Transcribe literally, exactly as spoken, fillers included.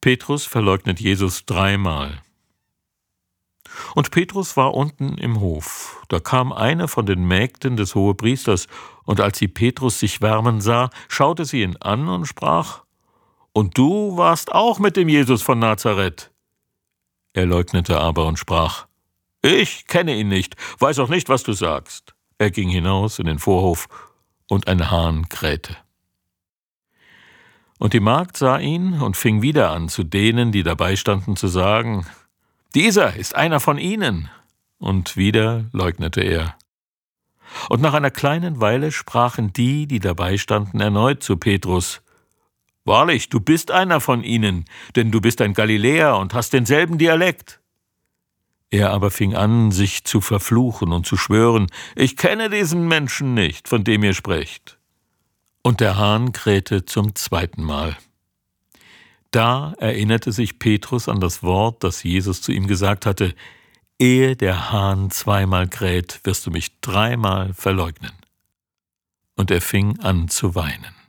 Petrus verleugnet Jesus dreimal. Und Petrus war unten im Hof. Da kam eine von den Mägden des Hohepriesters, und als sie Petrus sich wärmen sah, schaute sie ihn an und sprach: »Und du warst auch mit dem Jesus von Nazareth?« Er leugnete aber und sprach: »Ich kenne ihn nicht, weiß auch nicht, was du sagst.« Er ging hinaus in den Vorhof, und ein Hahn krähte. Und die Magd sah ihn und fing wieder an, zu denen, die dabei standen, zu sagen: »Dieser ist einer von ihnen.« Und wieder leugnete er. Und nach einer kleinen Weile sprachen die, die dabei standen, erneut zu Petrus: »Wahrlich, du bist einer von ihnen, denn du bist ein Galiläer und hast denselben Dialekt.« Er aber fing an, sich zu verfluchen und zu schwören: »Ich kenne diesen Menschen nicht, von dem ihr sprecht.« Und der Hahn krähte zum zweiten Mal. Da erinnerte sich Petrus an das Wort, das Jesus zu ihm gesagt hatte: »Ehe der Hahn zweimal kräht, wirst du mich dreimal verleugnen.« Und er fing an zu weinen.